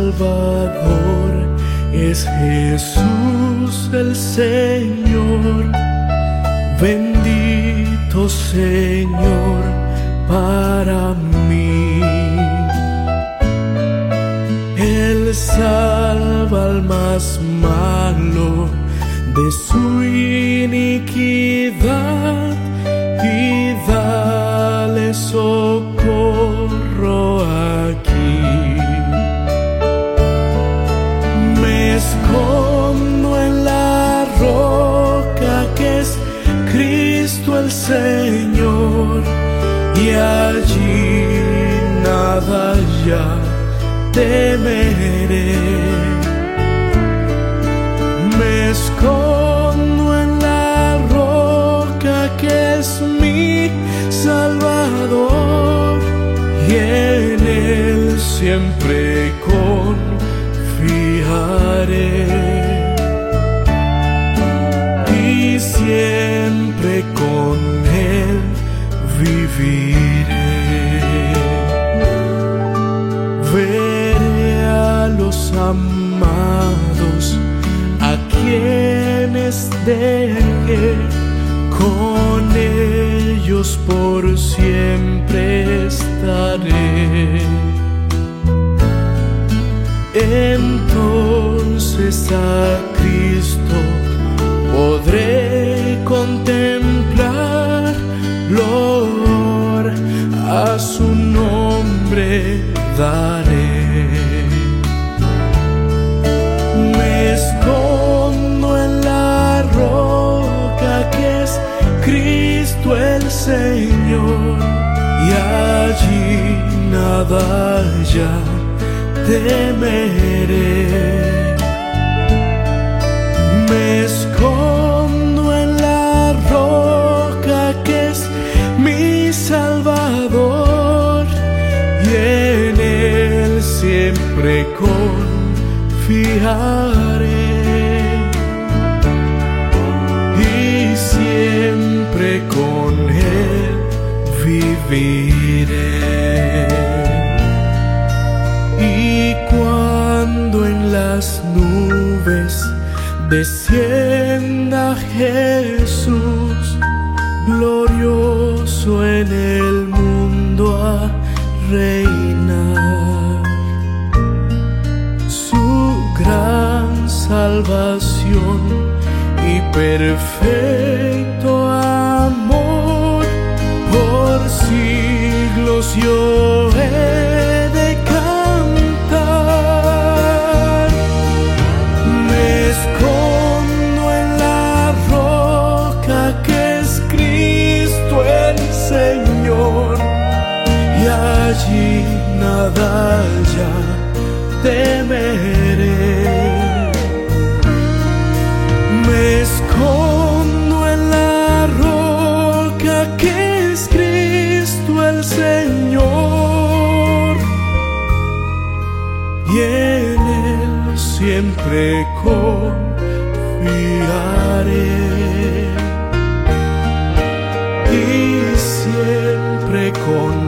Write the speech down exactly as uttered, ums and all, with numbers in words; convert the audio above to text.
Salvador es Jesús el Señor. Bendito Señor para mí. Él salva al más malo de su iniquidad y dale socorro aquí. Me escondo en la roca que es Cristo el Señor, y allí nada ya temeré. Me escondo en la roca que es mi Salvador, y en Él siempre confiaré, y siempre con Él viviré. Veré a los amados a quienes dejé, con ellos por siempre estaré. Entonces a Cristo podré contemplar, a su nombre daré. Me escondo en la roca que es Cristo el Señor, y allí nada ya temeré. Me escondo en la roca que es mi Salvador, y en Él siempre confiaré, y siempre con Él viviré. Y cuando en las nubes descienda Jesús, glorioso en el mundo a reinar, su gran salvación y perfecto amor por siglos yo he de cantar. Me escondo en la roca que es Cristo el Señor, y allí nada ya temeré. Me escondo en la roca que es Cristo el Señor, y en Él siempre confiaré, y siempre con